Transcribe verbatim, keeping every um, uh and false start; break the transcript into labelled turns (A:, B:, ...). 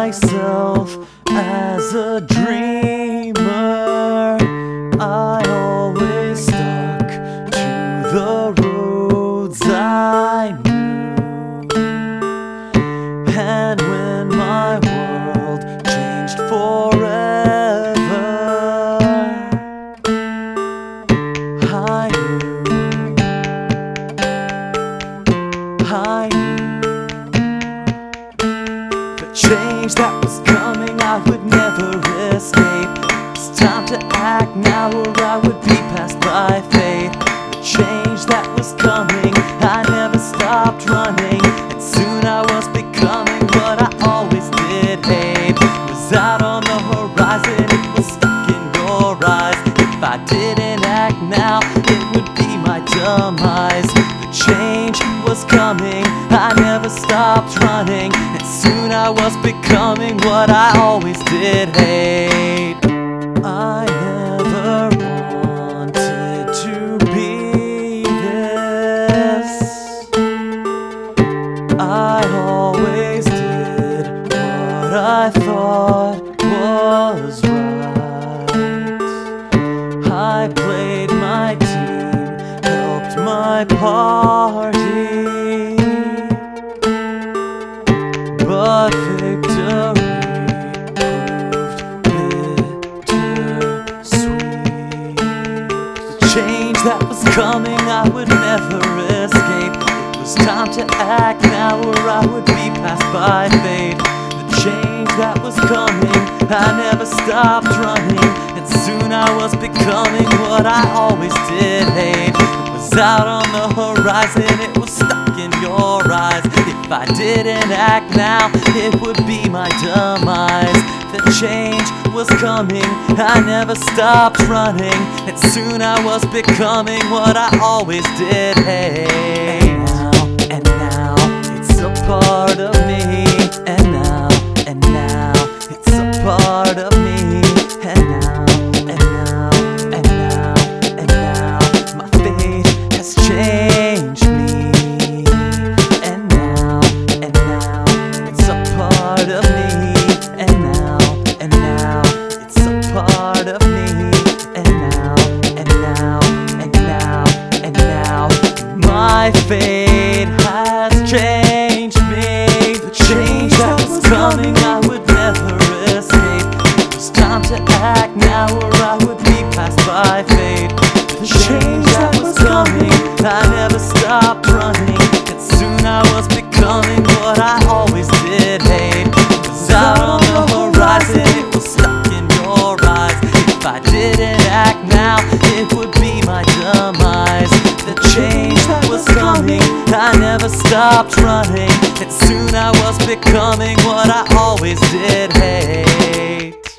A: myself as a dreamer. I always stuck to the roads I knew, and when my world changed forever, I knew, I knew the change that was coming I would never escape. It's time to act now or I would be passed by fate. The change that was coming, I never stopped running, and soon I was becoming what I always did hate. It was out on the horizon, it was stuck in your eyes. If I didn't act now, it would be my demise. The change was coming, I never stopped running, and soon I was becoming what I always did hate. I never wanted to be this. I always did what I thought was right. I played my team, helped my party, but victory change that was coming I would never escape. It was time to act now or I would be passed by fate. The change that was coming, I never stopped running, and soon I was becoming what I always did hate. It was out on the horizon, it was stuck in your eyes. If I didn't act now, it would be my demise. The change was coming, I never stopped running, and soon I was becoming what I always did hate. And now, and now, it's a part of me. And now, and now, it's a part of me. And now, and now, and now, and now, my fate has changed me. And now, and now, it's a part of me. And now, and now, it's a part of me. And now, and now, and now, and now, my fate has changed me. The change that was coming I would never escape. It was time to act now or I would be passed by fate. The change that was coming, I never stopped running, and soon I was becoming what I always did hate. It was out on the horizon, it was stuck in your eyes. If I didn't act now, it would be my demise. The change that was coming, I never stopped running, and soon I was becoming what I always did hate.